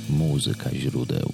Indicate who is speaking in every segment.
Speaker 1: Muzyka źródeł.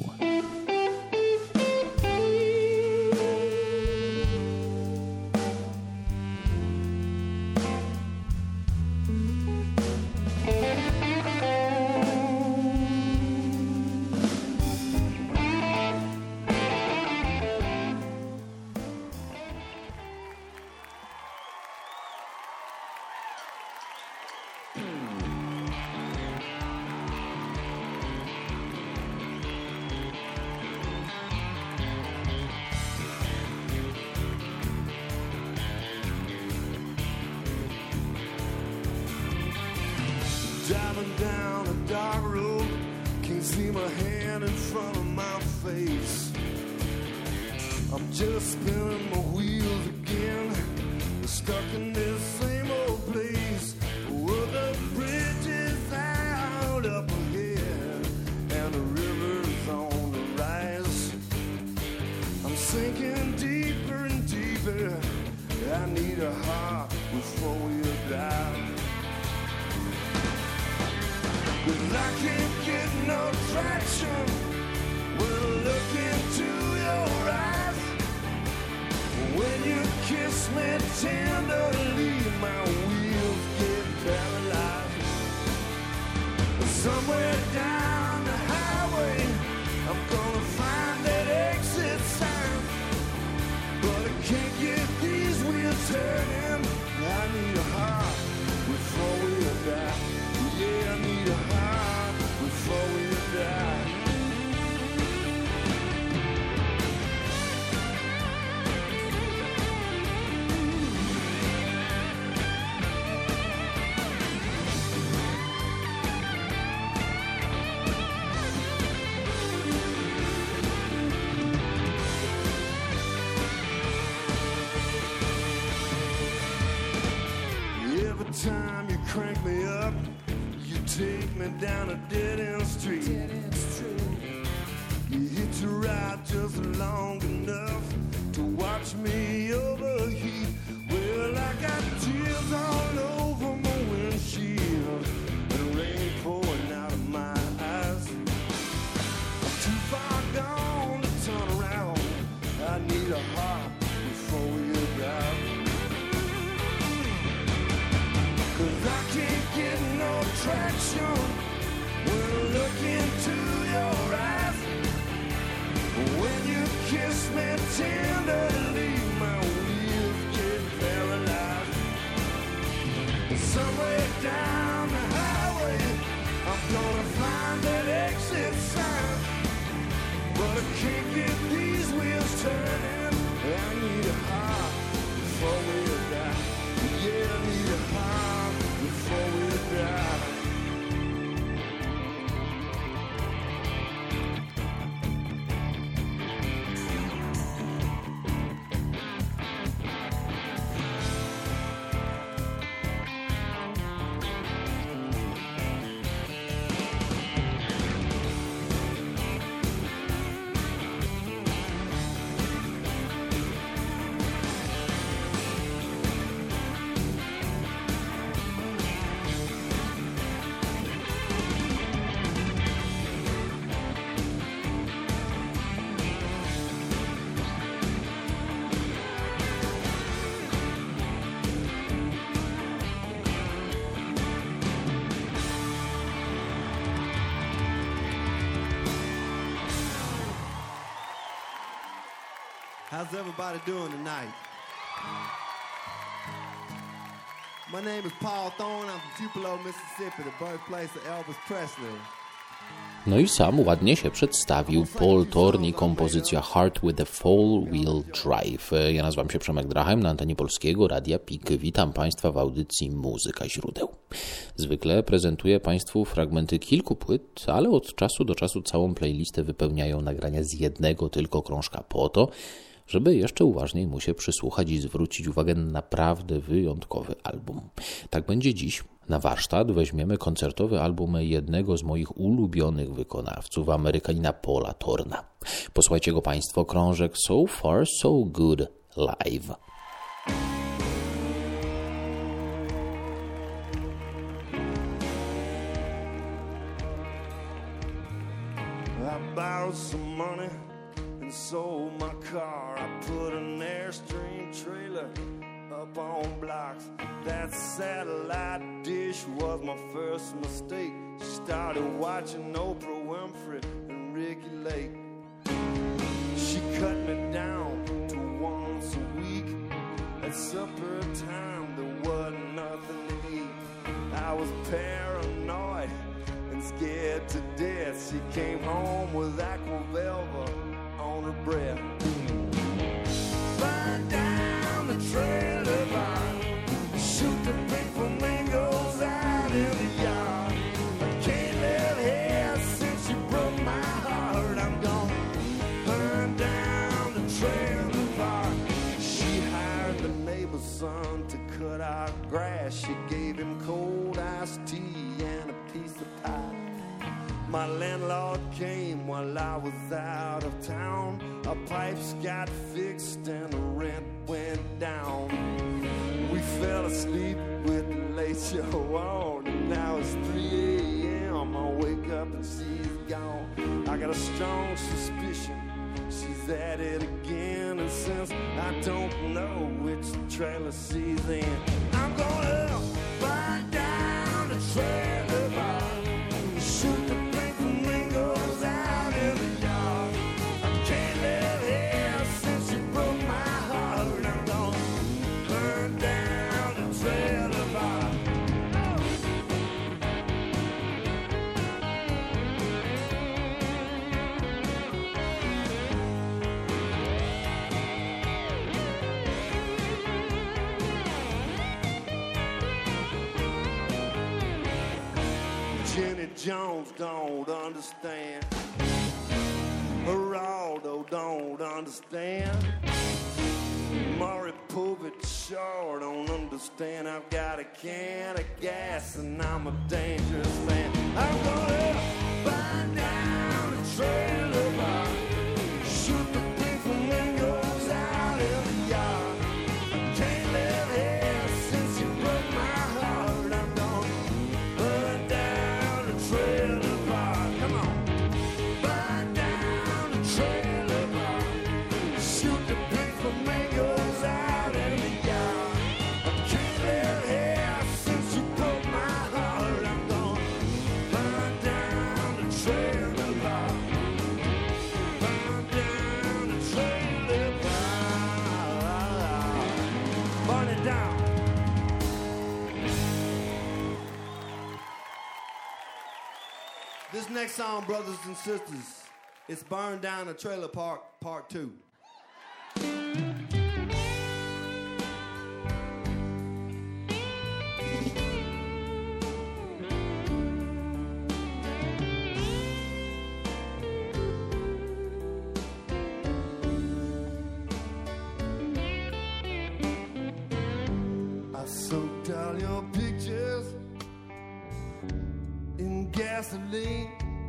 Speaker 2: Driving down a dark road, can't see my hand in front of my face. I'm just spinning my wheels again, stuck in this same old place. Well, the bridge is out up ahead, and the river's on the rise. I'm sinking deeper and deeper, I need a heart with four-wheel drive. 'Cause I can't get no traction when I look into your eyes. When you kiss me tenderly, my wheels get paralyzed. Somewhere down the highway, I'm gonna find that exit sign. But I can't get these wheels turning. I need a heart with four-wheel drive. Yeah, I need a heart before we die. Every time you crank me up, take me down a dead-end street. You hit your right just long enough to watch me overheat. Well, I got tears all over my windshield and rain pouring out of my eyes. I'm too far gone to turn around. I need a heart before you drive. 'Cause I can't get no traction when I look into your eyes. When you kiss me tenderly, my wheels get paralyzed. Somewhere down the highway, I'm gonna find that exit sign. But I can't get these wheels turning. I need a heart before we die. Yeah, I need a heart before we die. How's everybody doing tonight? My name is Paul Thorne. I'm from Tupelo, Mississippi, the birthplace of Elvis Presley.
Speaker 1: No i sam ładnie się przedstawił. Paul Thorne i kompozycja Heart with a Four-Wheel Drive. Ja nazywam się Przemek Drachem, na antenie Polskiego Radia PIK. Witam Państwa w audycji Muzyka źródeł. Zwykle prezentuję Państwu fragmenty kilku płyt, ale od czasu do czasu całą playlistę wypełniają nagrania z jednego tylko krążka po to, żeby jeszcze uważniej mu się przysłuchać i zwrócić uwagę na naprawdę wyjątkowy album. Tak będzie dziś. Na warsztat weźmiemy koncertowy album jednego z moich ulubionych wykonawców, Amerykanina Paula Thorna. Posłuchajcie go Państwo, krążek So Far So Good Live.
Speaker 2: borrowed some money and sold my car. I put an Airstream trailer up on blocks. That satellite dish was my first mistake. Started watching Oprah Winfrey and Ricky Lake. She cut me down to once a week. At supper time there wasn't nothing to eat. I was paranoid and scared to death. She came home with aqua velva on her breath. Burn down the trailer park, shoot the pink flamingos out in the yard. I can't live here since you broke my heart. I'm gonna burn down the trailer park. She hired the neighbor's son to cut our grass. She gave him cold iced tea and a piece of pie. My landlord came while I was out of town. Our pipes got fixed and the rent went down. We fell asleep with the late show on, and now it's 3 a.m. I wake up and she's gone. I got a strong suspicion she's at it again, and since I don't know which trailer she's in, I'm gonna burn down the trailer park, shoot the pink flamingos out in the yard. I can't live here since you broke my heart. I'm gonna burn down the trailer park. Jenny Jones don't understand. Geraldo don't understand. Maury Povich sure don't understand. I've got a can of gas and I'm a dangerous man. I'm gonna burn down the trailer park, shoot the pink flamingos out in the yard. I can't live here since you broke my heart. I'm gonna burn down the trailer park. Come on. Burn down the trailer park, shoot the pink flamingos out in the yard. I can't live here since you broke my heart. I'm gonna burn down the trailer park. Burn down the trailer park. Burn it down. This next song, brothers and sisters, it's Burn Down the Trailer Park Part 2. I soaked all your pictures in gasoline.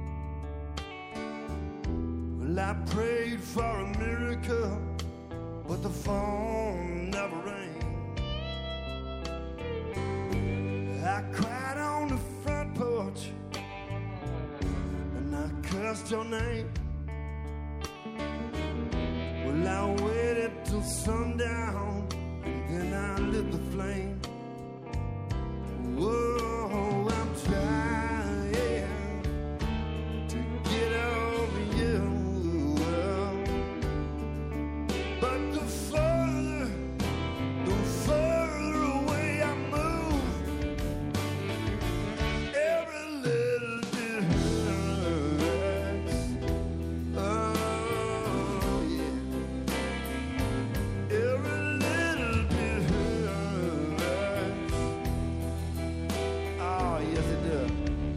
Speaker 2: Well, I prayed for a miracle, but the phone never rang. I cried on the front porch and I cursed your name. Well, I waited till sundown and then I lit the flame. Whoa, I'm trying to get over you, but the further away I move, every little bit hurts. Oh yeah, every little bit hurts. Oh yes it does.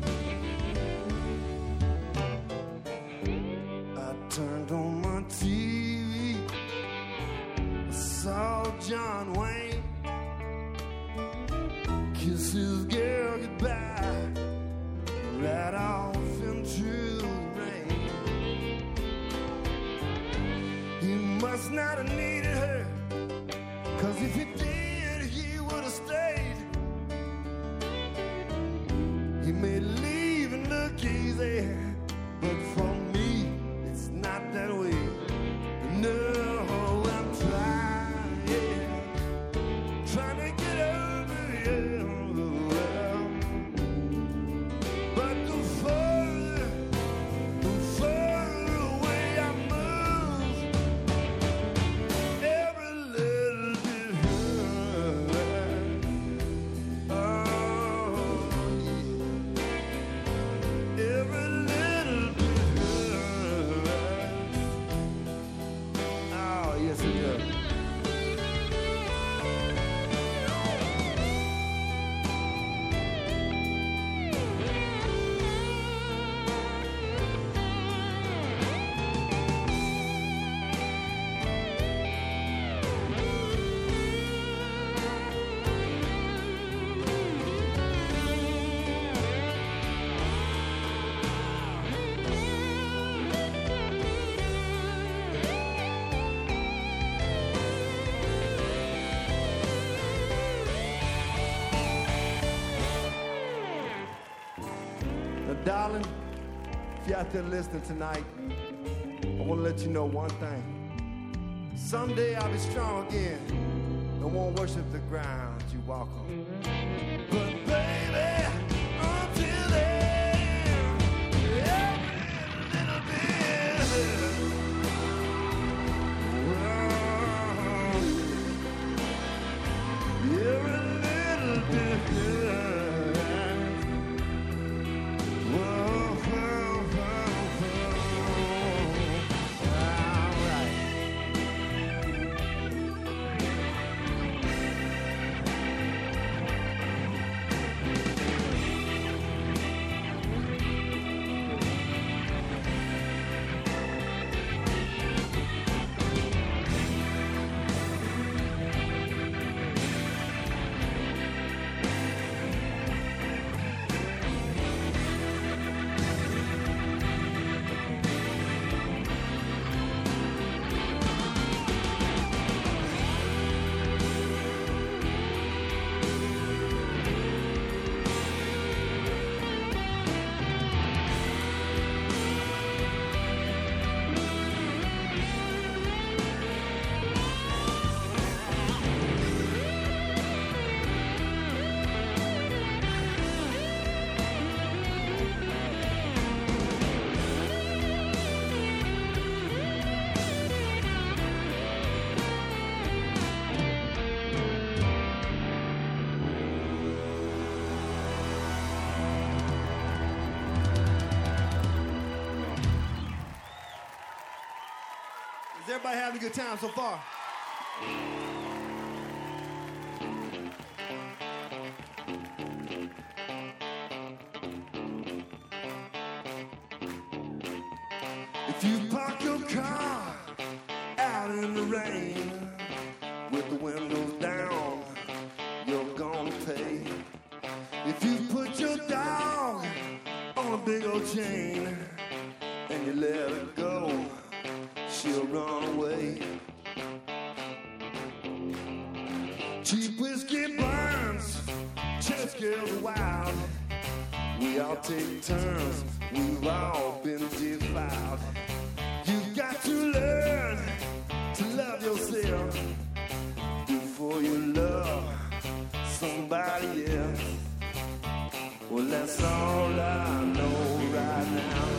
Speaker 2: I turned on my TV, I saw John Wayne kiss his girl goodbye right off into the rain. He must not have needed her, 'cause if he did, he would have stayed. He may leave and look easy, but for me, trying to get over you. But the further away I move, every little bit hurt. Oh, yeah. Every little bit hurt. Oh, yes it does. Darling, if you're out there listening tonight, I want to let you know one thing. Someday I'll be strong again and won't worship the ground you walk on. But baby, until then, every little bit, every little bit. Is everybody having a good time so far? If you park your car out in the rain with the windows down, you're gonna pay. If you put your dog on a big old chain and you let her go, she'll run away. Cheap whiskey burns, chest girls are wild. We all take turns, we've all been defiled. You've got to learn to love yourself before you love somebody else. Well, that's all I know right now.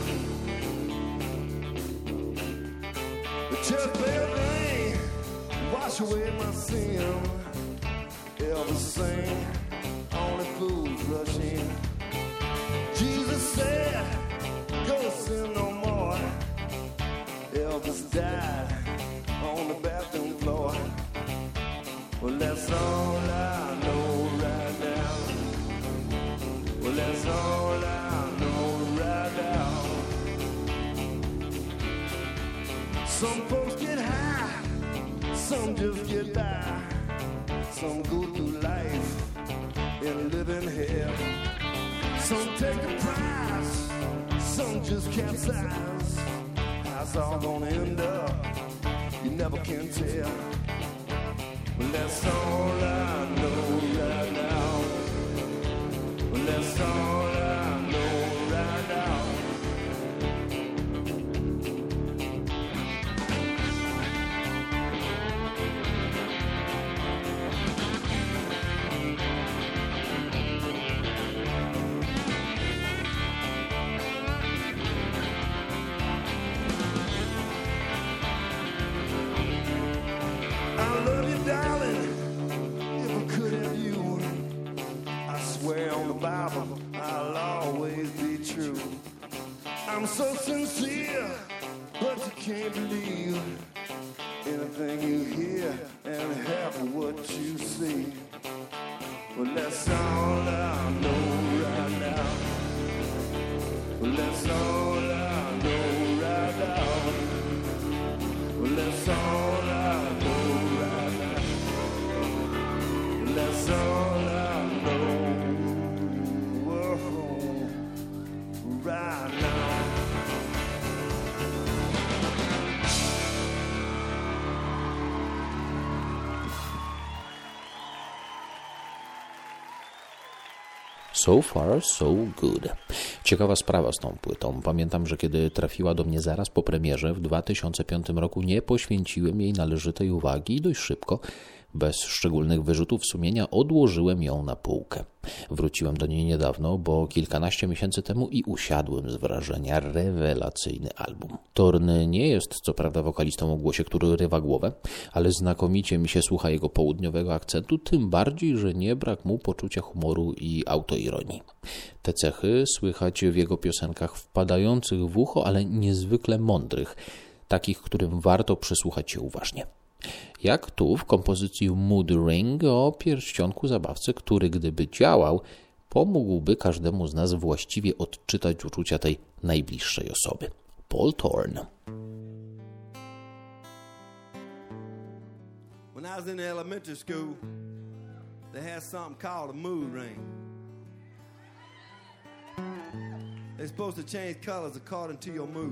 Speaker 2: Just baby, wash away my sin. Ever sing, only fools rush in. Jesus said, go sin no more. Elvis died on the bathroom floor. Well, that's all I know right now. Well, that's all I know right now. Some folks get high, some just get by. Some go through life and live in hell. Some take a prize, some just capsize. How it's all gonna end up, you never can tell. Well, that's all I know right now. Well, that's all I know right now. Bible, I'll always be true. I'm so sincere, but you can't believe anything you hear and half of what you see. Well, that's all I know right now. Well, that's all I know right now. Well, that's all I know right now. Well, that's all I know right now.
Speaker 1: So far, so good. Ciekawa sprawa z tą płytą. Pamiętam, że kiedy trafiła do mnie zaraz po premierze w 2005 roku, nie poświęciłem jej należytej uwagi i dość szybko, bez szczególnych wyrzutów sumienia, odłożyłem ją na półkę. Wróciłem do niej niedawno, bo kilkanaście miesięcy temu i usiadłem z wrażenia. Rewelacyjny album. Thorn nie jest co prawda wokalistą o głosie, który rywa głowę, ale znakomicie mi się słucha jego południowego akcentu, tym bardziej, że nie brak mu poczucia humoru i autoironii. Te cechy słychać w jego piosenkach wpadających w ucho, ale niezwykle mądrych, takich, którym warto przysłuchać się uważnie. Jak tu w kompozycji Mood Ring o pierścionku zabawcy, który gdyby działał, pomógłby każdemu z nas właściwie odczytać uczucia tej najbliższej osoby. Paul Thorn.
Speaker 2: When I was in elementary school, they had something called a mood ring. They're supposed to change colors according to your mood.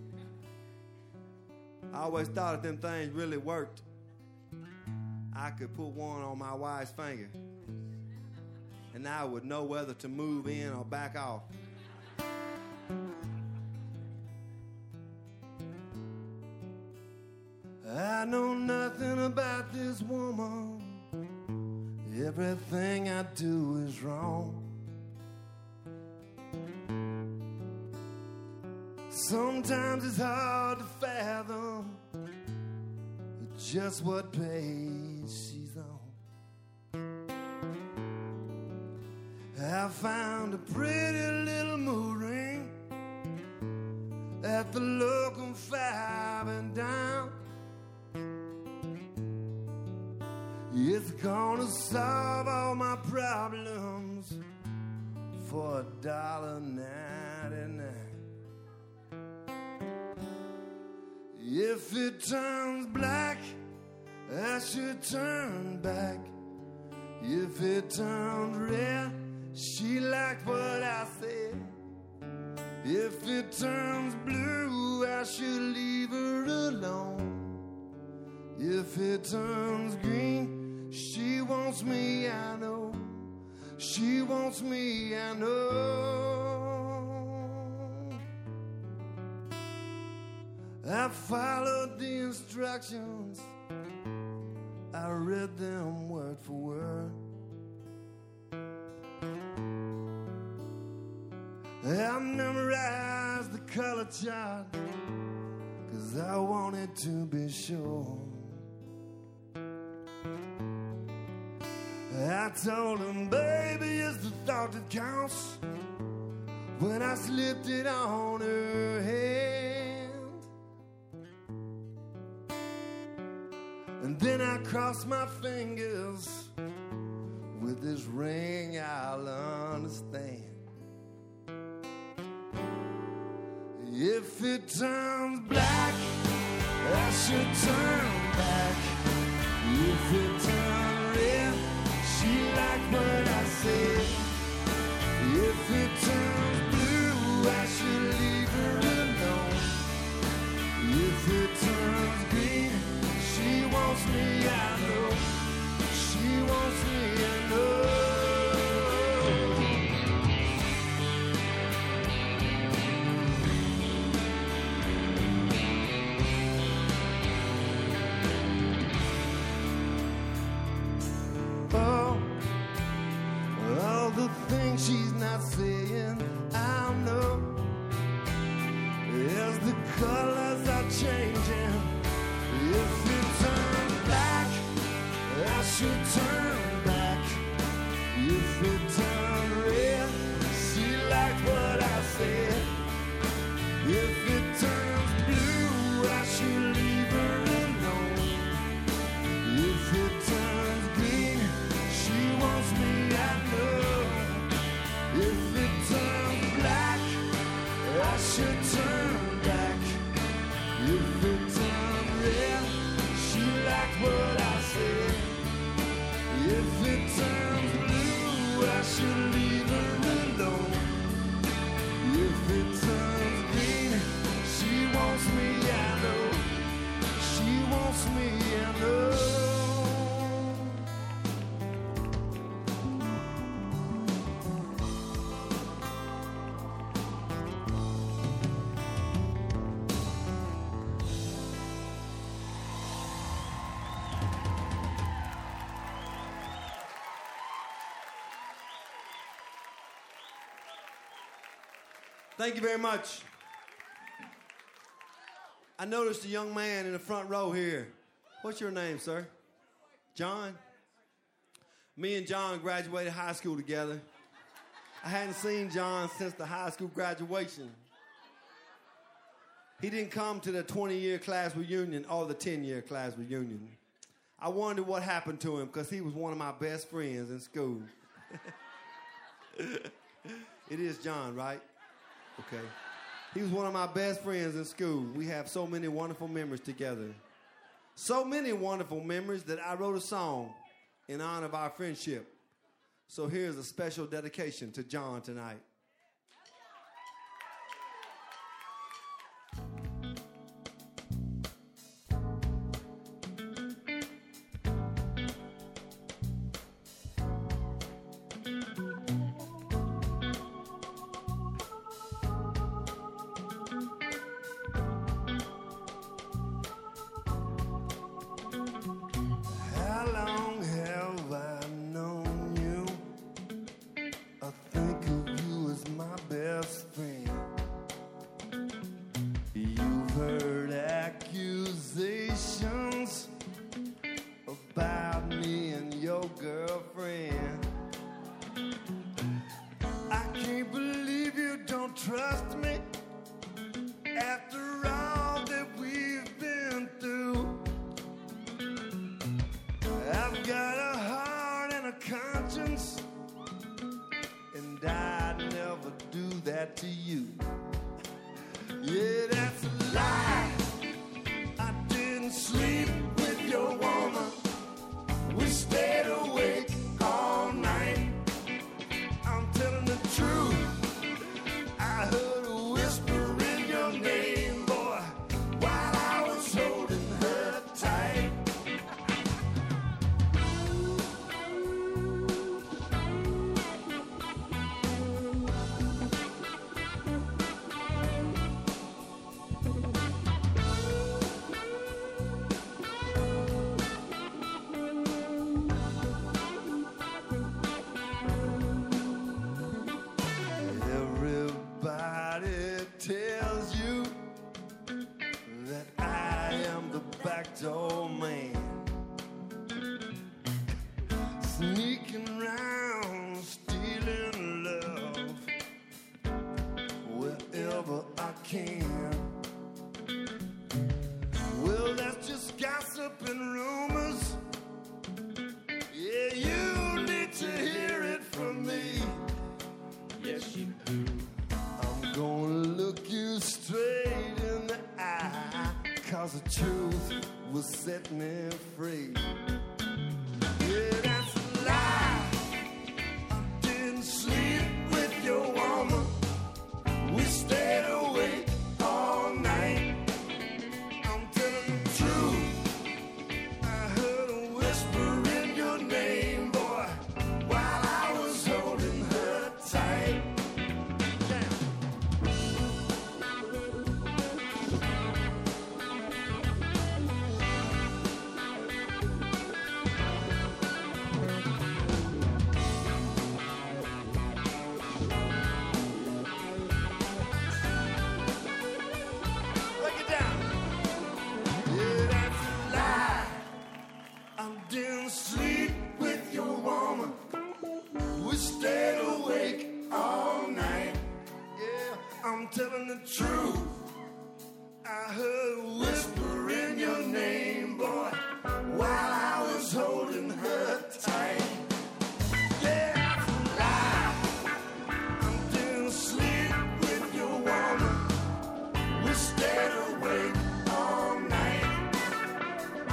Speaker 2: I always thought if them things really worked, I could put one on my wife's finger and I would know whether to move in or back off. I know nothing about this woman. Everything I do is wrong. Sometimes it's hard to fathom just what page she's on. I found a pretty little mood ring at the local 5 and down. It's gonna solve all my problems for $1.99. If it turns black, I should turn back. If it turns red, she liked what I said. If it turns blue, I should leave her alone. If it turns green, she wants me, I know. She wants me, I know. I followed the instructions. I read them word for word. I memorized the color chart 'cause I wanted to be sure. I told him, baby, it's the thought that counts. When I slipped it on her hand, and then I crossed my fingers. With this ring I'll understand. If it turns black, I should turn back. If it turns red, she liked what I said. If it turns blue, I should leave her alone. If it turns green, she wants me, I know. She wants me, I know. All the things she's not saying, I know. As the colors are changing, if it turns black, I should turn back.
Speaker 3: Thank you very much. I noticed a young man in the front row here. What's your name, sir? John? Me and John graduated high school together. I hadn't seen John since the high school graduation. He didn't come to the 20-year class reunion or the 10-year class reunion. I wondered what happened to him because he was one of my best friends in school. It is John, right? Okay. He was one of my best friends in school. We have so many wonderful memories together. So many wonderful memories that I wrote a song in honor of our friendship. So here's a special dedication to John tonight.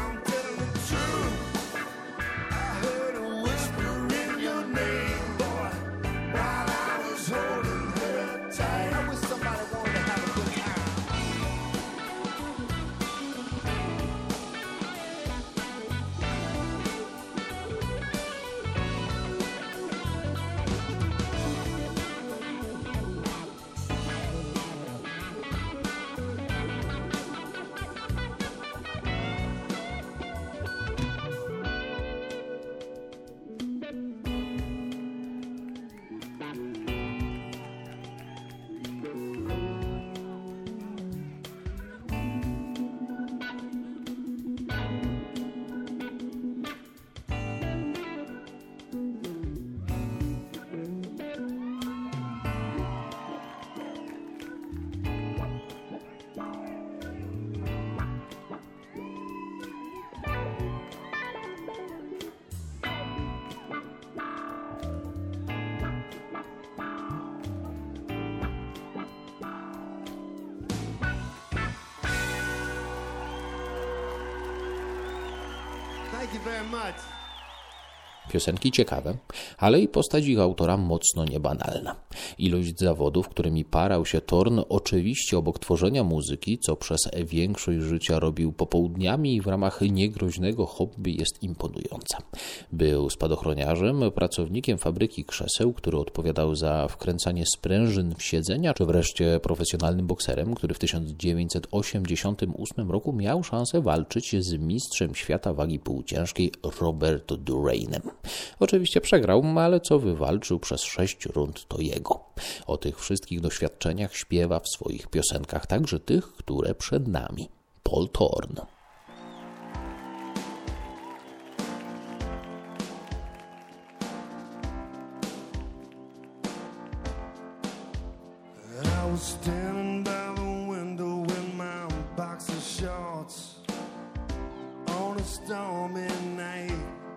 Speaker 2: Boy,
Speaker 3: Thank you very much.
Speaker 1: Piosenki ciekawe, ale i postać ich autora mocno niebanalna. Ilość zawodów, którymi parał się Thorn, oczywiście obok tworzenia muzyki, co przez większość życia robił popołudniami i w ramach niegroźnego hobby, jest imponująca. Był spadochroniarzem, pracownikiem fabryki krzeseł, który odpowiadał za wkręcanie sprężyn w siedzenia, czy wreszcie profesjonalnym bokserem, który w 1988 roku miał szansę walczyć z mistrzem świata wagi półciężkiej Robert Durainem. Oczywiście przegrał, ale co wywalczył przez 6 rund, to jego. O tych wszystkich doświadczeniach śpiewa w swoich piosenkach, także tych, które przed nami. Paul Thorn.
Speaker 2: I was standing by the window in my boxer shorts on a stormy night,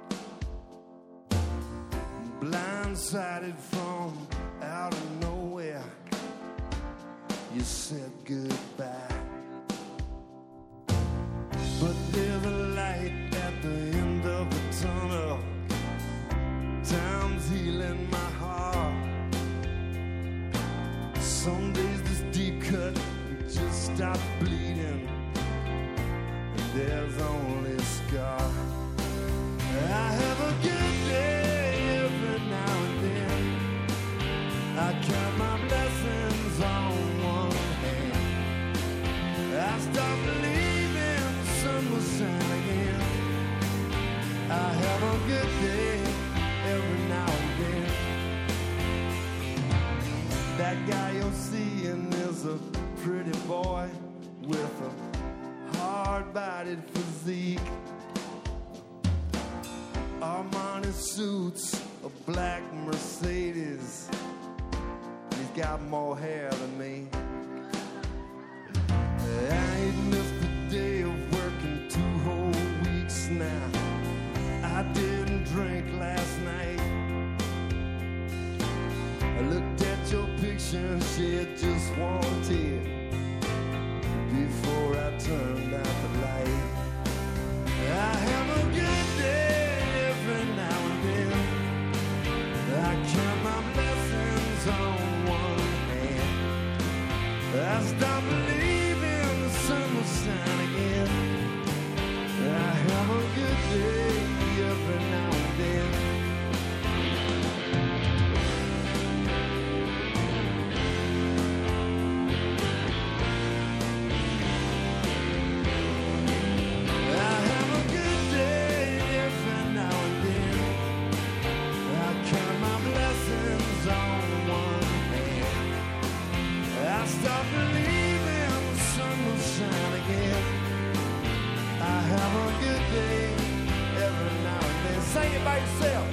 Speaker 2: blindsided from out of nowhere. You said goodbye, but there's a light at the end of the tunnel. Time's healing my heart. Some days this deep cut just stops bleeding, and there's only a scar. I have a good day every now and then. I count my blessings on one hand. I stop believing the sun will shine again. I have a good day every now and then. That guy you're seeing is a pretty boy with a hard-bodied physique. Armani suits, a black Mercedes. He's got more hair than me. I ain't missed a day of working 2 whole weeks now. I didn't drink last night. I looked at your picture and shed just one tear before I turned out the light. I have a good day every now and then. I count my blessings on one hand. I stop believing the sun will shine again. I have a good day every now and then. Stop believing the sun will shine again. I have a good day every now and then. Sing it by yourself.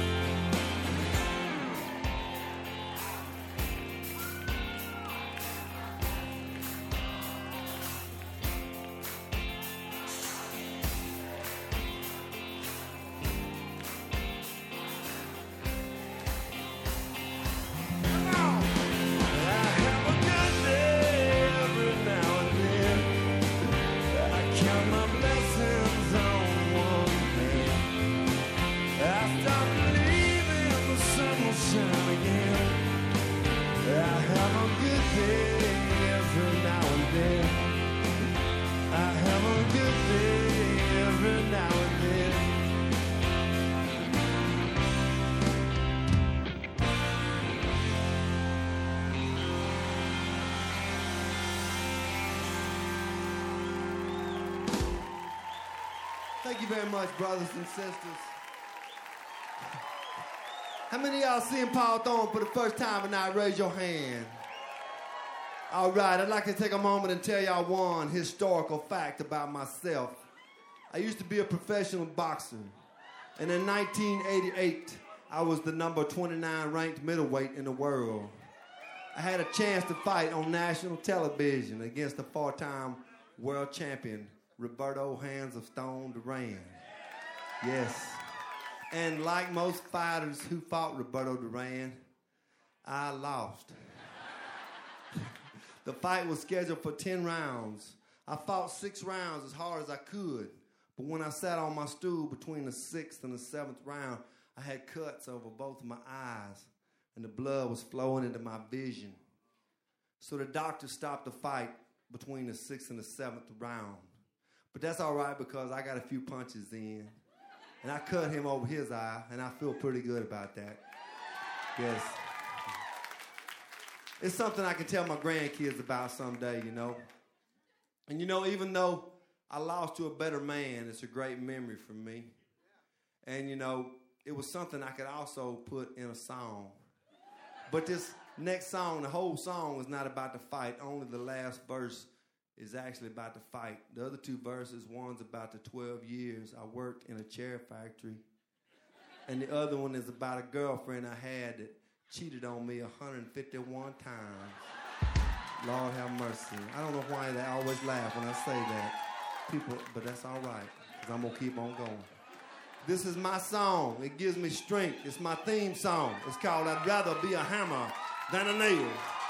Speaker 2: Thank you very much, brothers and sisters. How many of y'all seen Paul Thorn for the first time tonight? Raise your hand. All right, I'd like to take a moment and tell y'all one historical fact about myself. I used to be a professional boxer, and in 1988, I was the number 29 ranked middleweight in the world. I had a chance to fight on national television against the 4-time world champion, Roberto Hands of Stone Duran. Yes. And like most fighters who fought Roberto Duran, I lost. The fight was scheduled for 10 rounds. I fought 6 rounds as hard as I could,
Speaker 3: But when I sat on my stool between the 6th and the 7th round, I had cuts over both of my eyes, and the blood was flowing into my vision. So the doctor stopped the fight between the 6th and the 7th round. But that's all right because I got a few punches in. And I cut him over his eye, and I feel pretty good about that. Yes. It's something I can tell my grandkids about someday, you know. And, you know, even though I lost to a better man, it's a great memory for me. And, you know, it was something I could also put in a song. But this next song, the whole song is not about the fight. Only the last verse is actually about the fight. The other two verses, one's about the 12 years I worked in a chair factory. And the other one is about a girlfriend I had that cheated on me 151 times. Lord have mercy. I don't know why they always laugh when I say that. People, but that's all right, because I'm going to keep on going. This is my song. It gives me strength. It's my theme song. It's called I'd Rather Be a Hammer Than a Nail.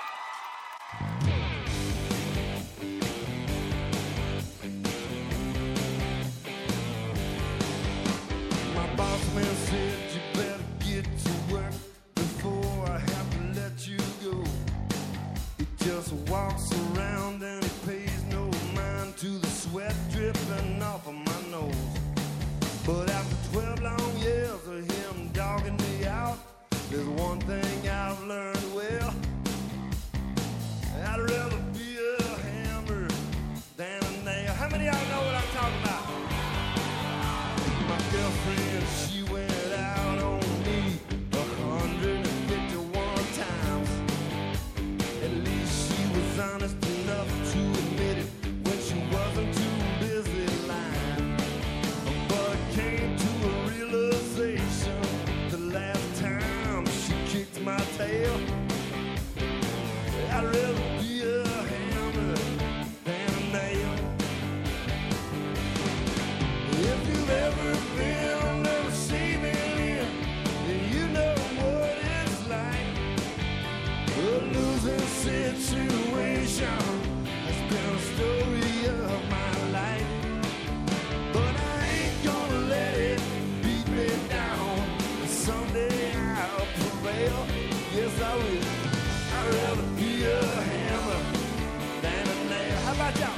Speaker 3: My boss man said you better get to work before I have to let you go. He just walks around and he pays no mind to the sweat dripping off of my nose. But after 12 long years of him dogging me out, there's one thing I've learned well. I'd rather be a hammer than a nail. How many of y'all know what I'm talking about? My girlfriend, she went out on me 151 times. At least she was honest enough to admit it when she wasn't too busy lying. But it came to a realization the last time she kicked my tail. I'd rather be a hammer than a nail. If you've ever been on the receiving end, then you know what it's like. A losing situation has been a story of my life. But I ain't gonna let it beat me down. Someday I'll prevail. Yes, I will. I'd rather be a hammer than a nail. How about y'all?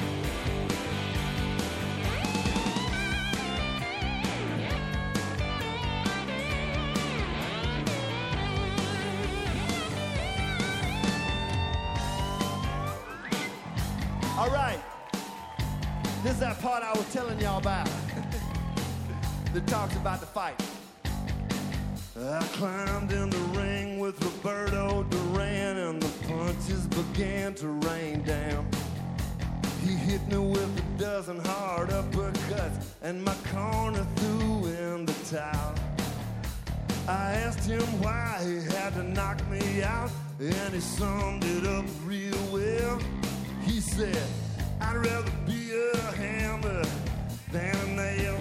Speaker 3: All right. This is that part I was telling y'all about that talks about the fight. I climbed in the ring with Roberto Duran and the punches began to rain down. He hit me with a dozen hard uppercuts and my corner threw in the towel. I asked him why he had to knock me out and he summed it up real well. He said, I'd rather be a hammer than a nail.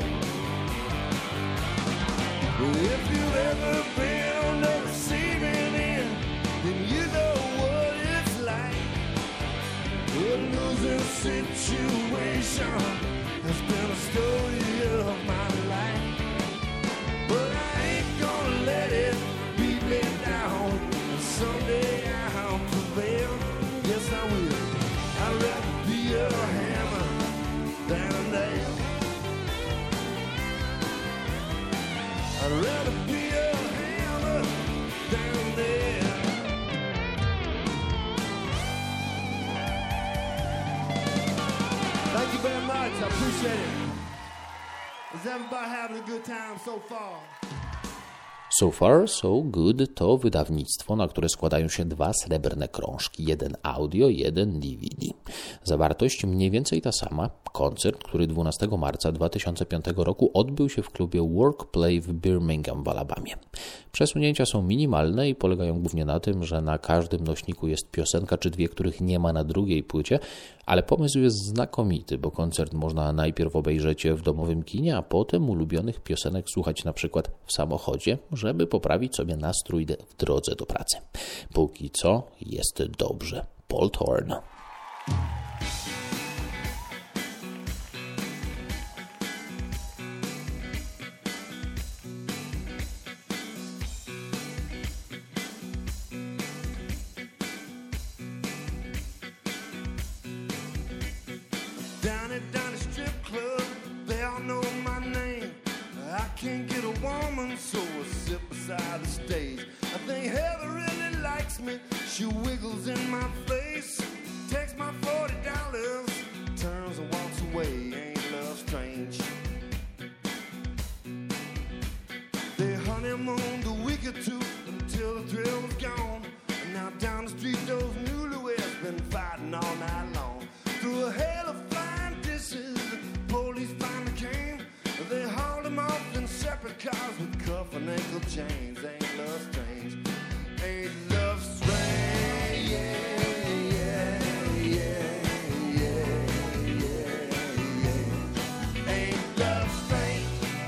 Speaker 3: If you've ever been on the receiving end, then you know what it's like. A losing situation has been a story of my life. But I ain't gonna let it beat me down. And someday I'll prevail. Yes, I will. I'd rather be a hammer than a nail. I'd rather be a hammer than a nail. Thank you very much. I appreciate it. Is everybody having a good time so far?
Speaker 1: So Far, So Good to wydawnictwo, na które składają się 2 srebrne krążki, jeden audio, jeden DVD. Zawartość mniej więcej ta sama. Koncert, który 12 marca 2005 roku odbył się w klubie Workplay w Birmingham w Alabamie. Przesunięcia są minimalne i polegają głównie na tym, że na każdym nośniku jest piosenka czy 2, których nie ma na drugiej płycie, ale pomysł jest znakomity, bo koncert można najpierw obejrzeć w domowym kinie, a potem ulubionych piosenek słuchać na przykład w samochodzie, żeby poprawić sobie nastrój w drodze do pracy. Póki co jest dobrze. Paul Thorn.
Speaker 3: Down at strip club, they all know my name. I can't get a woman, so I sit beside the stage. I think Heather really likes me. She wiggles in my face, takes my $40, turns and walks away. Ain't love strange? They honeymooned a week or two until the thrill was gone. And now down the street, those newlyweds been fighting all night long. Through a hail of flying dishes, the police finally came. They hauled them off in separate cars with cuff and ankle chains. Ain't love strange? Ain't love strange? Yeah, yeah, yeah, yeah, yeah, yeah. Ain't love strange?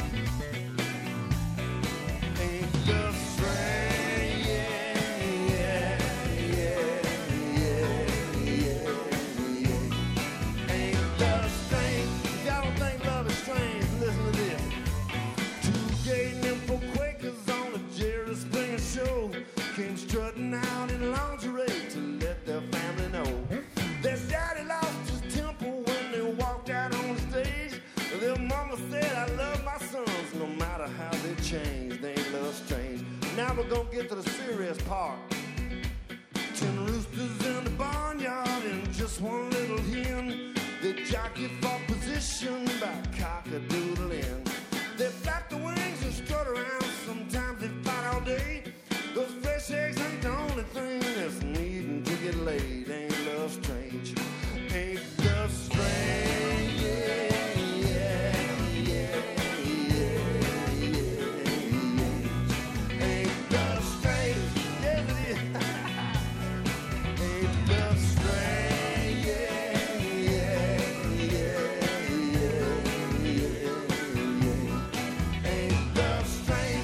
Speaker 3: Ain't love strange? Yeah, yeah, yeah, yeah, yeah. Ain't love strange? If y'all don't think love is strange, listen to this. Two gay nympho Quakers on a Jerry Springer show came strutting out in lingerie to let their family know. Their daddy lost his temper when they walked out on the stage. Their mama said, I love my sons no matter how they change. They ain't love strange. Now we're gonna get to the serious part. 10 roosters in the barnyard and just one little hen. They jockey for position by cock-a-doodle-in. They flap the wings and strut around. Sometimes they fight all day. Those fresh eggs ain't the only thing that's needing to get laid. Ain't love strange? Ain't love strange? Yeah, yeah, yeah, yeah, yeah. Ain't love strange? Yes, it is. Ain't love strange? Yeah, yeah, yeah, yeah, yeah. Ain't love strange?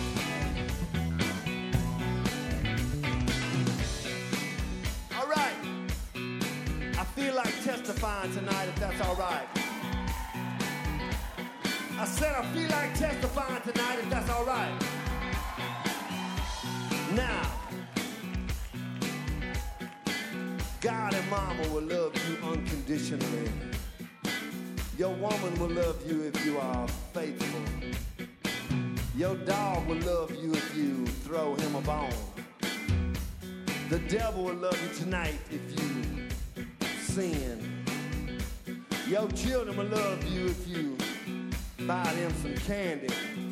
Speaker 3: All right. I feel like testifying tonight, if that's all right. I said I feel like testifying tonight, if that's all right. Now, God and Mama will love you unconditionally. Your woman will love you if you are faithful. Your dog will love you if you throw him a bone. The devil will love you tonight if you sin. Your children will love you if you buy them some candy.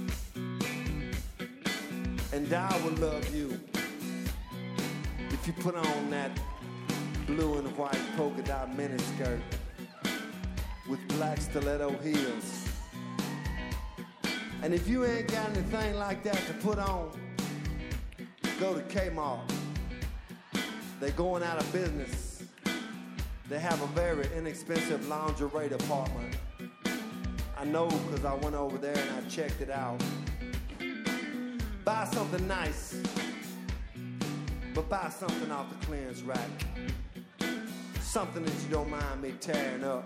Speaker 3: And I will love you if you put on that blue and white polka dot miniskirt with black stiletto heels. And if you ain't got anything like that to put on, go to Kmart. They're going out of business. They have a very inexpensive lingerie department. I know because I went over there and I checked it out. Buy something nice, but buy something off the clearance rack. Something that you don't mind me tearing up.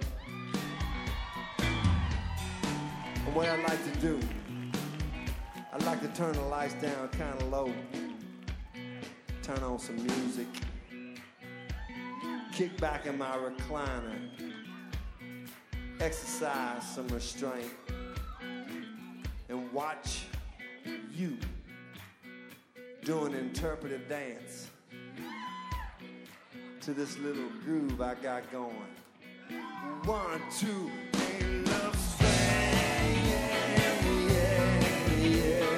Speaker 3: And what I like to do, I like to turn the lights down kind of low, turn on some music, kick back in my recliner, exercise some restraint, and watch you do an interpretive dance to this little groove I got going. 1, 2, ain't love strange? Yeah, yeah, yeah.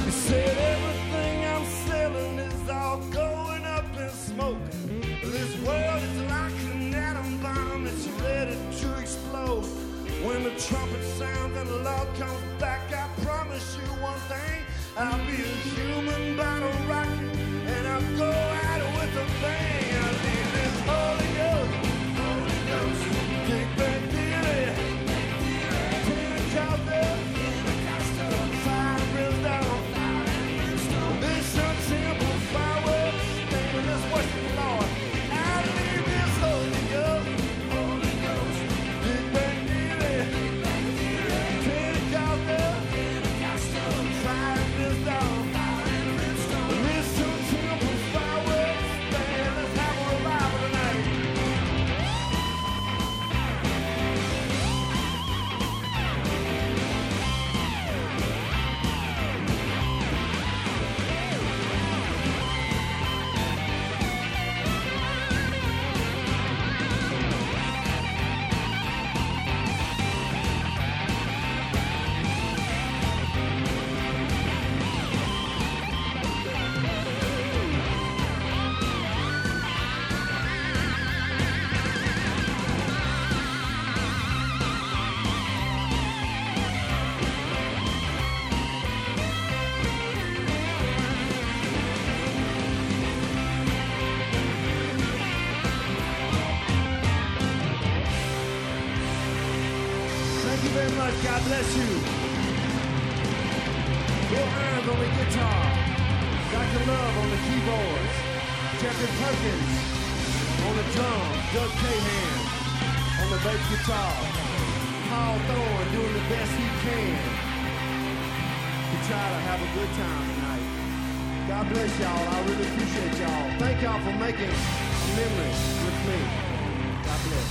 Speaker 2: She said everything I'm selling is all going up in smoke. This world is like an atom bomb, it's ready to explode. When the trumpet sounds and the Lord comes back, I promise you one thing, I'll be a human bottle rocket, and I'll go out with a bang. I'll need this Holy Ghost, Big Bang Theory, Pentecostal, fire brimstone down, Mission Temple, fireworks, and let's worship the Lord. I'll need this Holy Ghost, Big Bang Theory, Pentecostal, fire brimstone. Mission Temple, fireworks, and let's have a revival tonight. Thank you very much. God bless you. Bill Hines on the guitar. Dr. Love on the keyboards. Jeffrey Perkins on the drums. Doug Cahan on the bass guitar. Paul Thorne doing the best he can to try to have a good time tonight. God bless y'all. I really appreciate y'all. Thank y'all for making memories with me. God bless.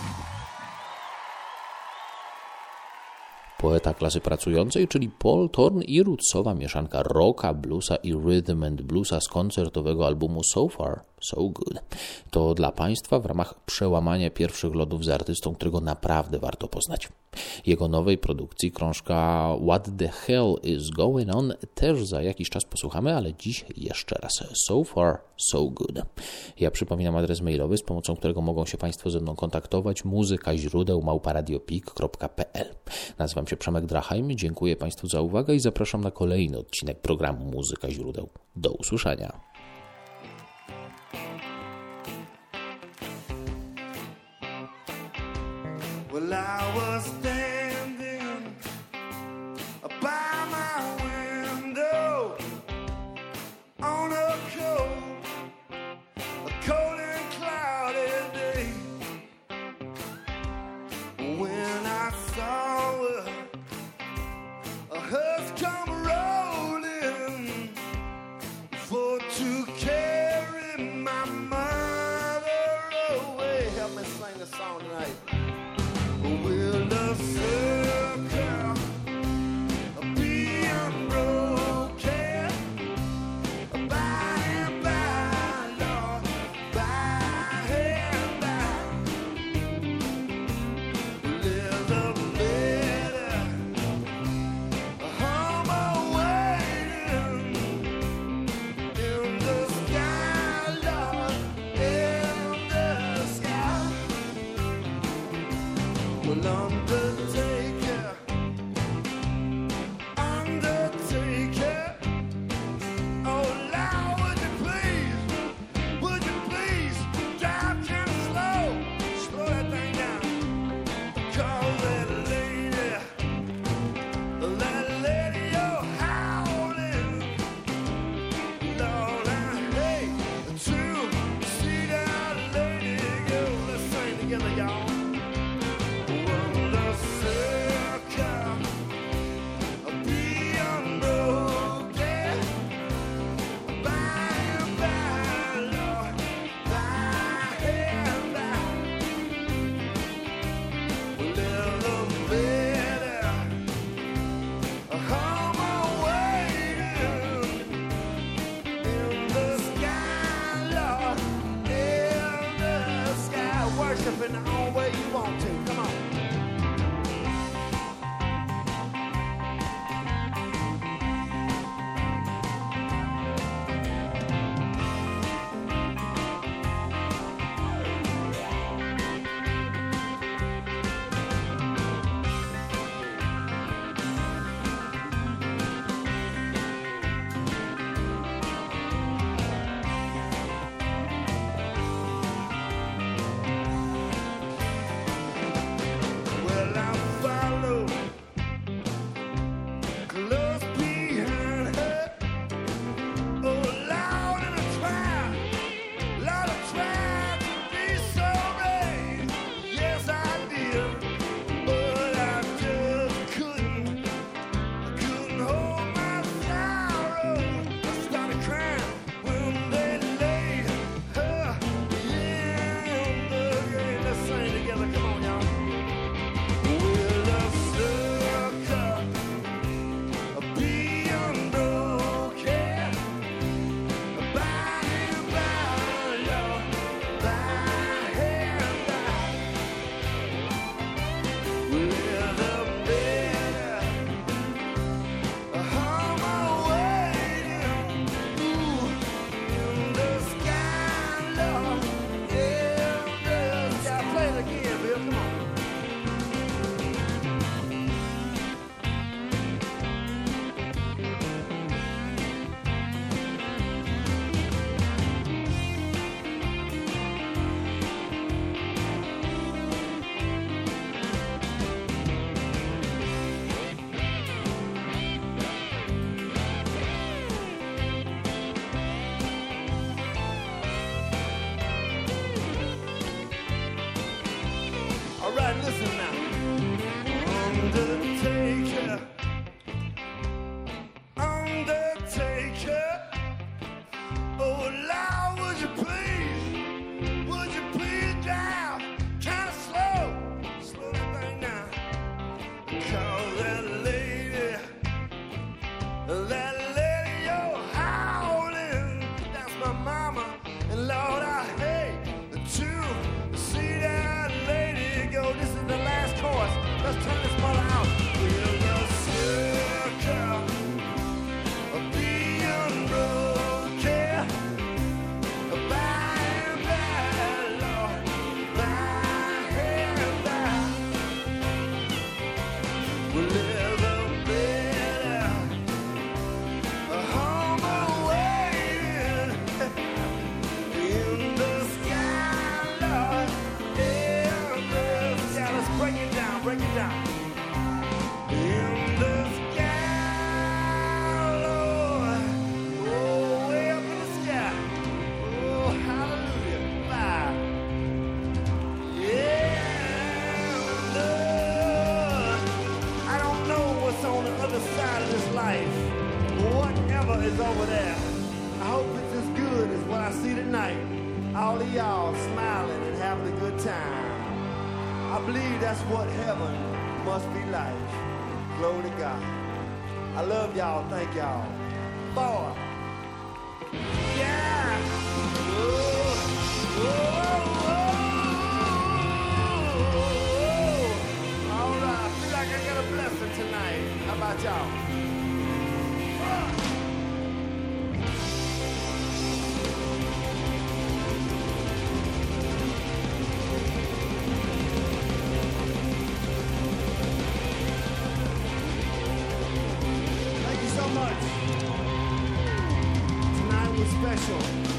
Speaker 1: Poeta klasy pracującej, czyli Paul Thorne i rootsowa mieszanka rocka, bluesa i rhythm and bluesa z koncertowego albumu So Far, So Good. To dla Państwa w ramach przełamania pierwszych lodów z artystą, którego naprawdę warto poznać. Jego nowej produkcji krążka What the Hell is Going On też za jakiś czas posłuchamy, ale dziś jeszcze raz So Far, So Good. Ja przypominam adres mailowy, z pomocą którego mogą się Państwo ze mną kontaktować: muzykaźródeł@radiopik.pl. Nazywam się Przemek Drachheim, dziękuję Państwu za uwagę i zapraszam na kolejny odcinek programu Muzyka Źródeł. Do usłyszenia.
Speaker 2: Well, I was standing by my window on a cold and cloudy day when I saw a hearse come rolling for two. That lady you're howling, that's my mama. And Lord, I hate to see that lady go. This is the last chorus. Let's turn this mother out. Will the circle being broken by and by, Lord, by and by? We'll live a better home awaiting in the sky, Lord, in the sky. Let's break it down, break it down. In the sky, Lord, oh, way up in the sky. Oh, hallelujah, fly. Yeah, Lord, I don't know what's on the other side of this life. Whatever is over there, I hope it's as good as what I see tonight. All of y'all smiling and having a good time. I believe that's what heaven must be like. Glory to God. I love y'all. Thank y'all. Boy. Yeah. Whoa. Whoa. All right. I feel like I got a blessing tonight. How about y'all? Thank you so much. Tonight was special.